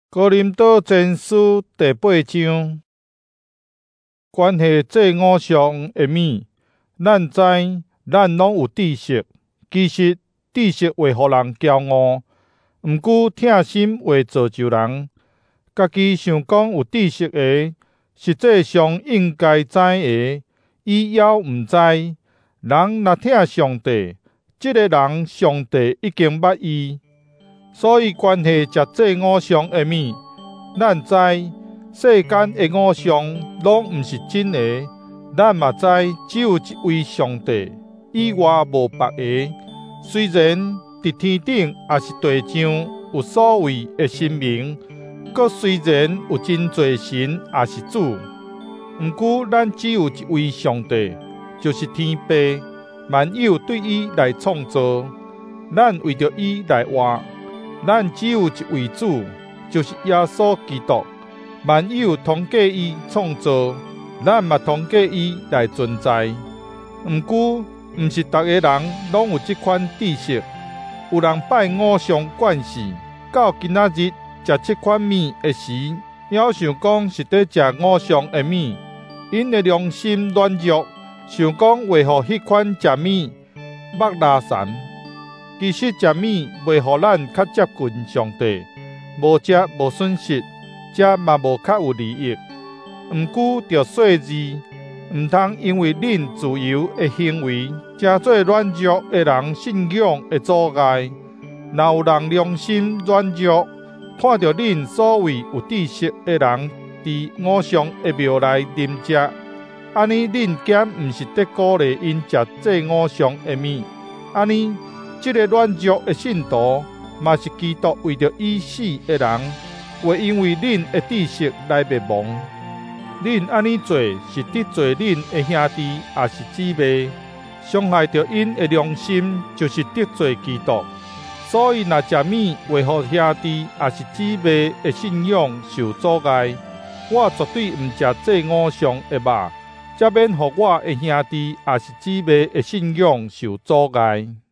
哥林多前书第8章，关系这五常的物，咱知咱拢有知识，其实知识会互人骄傲，毋过疼心会造就人。家己想讲有知识的，实际上应该知的，伊犹毋知。人若疼上帝，即个人上帝已经捌伊。所以关系食这五常的物，咱知世间的五常拢毋是真的，咱嘛知只有一位上帝，以外无别个。虽然伫天顶也是地上有所谓的神明，阁虽然有真侪神也是主，毋过咱只有一位上帝，就是天父，万有对伊来创造，咱为着伊来活。咱只有一位主，就是耶稣基督，万有通过伊创造，咱嘛通过伊来存在。毋过，毋是逐个人拢有即款知识。有人拜五常惯势，到今仔日食即款物的时，还想讲是伫食五常的物，因的良心软弱，想讲为何迄款食物目拉神。其实食物袂互咱较接近上帝，无食无损失，食嘛无较有利益。毋过着细字，毋通因为恁自由的行为，诚做软弱的人信仰的阻碍。若有人良心软弱，看到恁所谓有知识的人伫五常的庙内啉食，安尼恁减毋是伫鼓励因食这五常的物，安尼。这个软弱的信徒，嘛是基督为着已死的人，会因为恁的知识来灭亡。恁安尼做是得罪恁的兄弟，也是姊妹，伤害着因的良心，就是得罪基督。所以，若食物会互兄弟也是姊妹的信仰受阻碍，我绝对毋食这五常的肉，才免互我的兄弟也是姊妹的信仰受阻碍。